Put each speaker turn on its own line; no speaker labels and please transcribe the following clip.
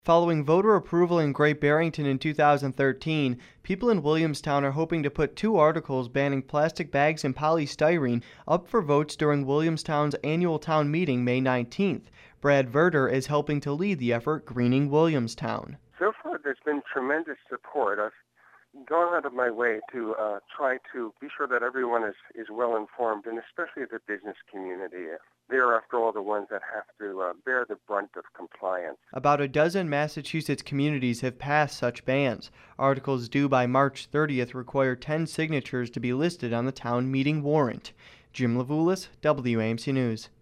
Following voter approval in Great Barrington in 2013, people in Williamstown are hoping to put two articles banning plastic bags and polystyrene up for votes during Williamstown's annual town meeting May 19th. Brad Verder is helping to lead the effort Greening Williamstown.
So far, there's been tremendous support. I've gone out of my way to try to be sure that everyone is well informed, and especially the business community. They're, after all, the ones that have to bear the brunt of compliance.
About a dozen Massachusetts communities have passed such bans. Articles due by March 30th require 10 signatures to be listed on the town meeting warrant. Jim Levulis, WAMC News.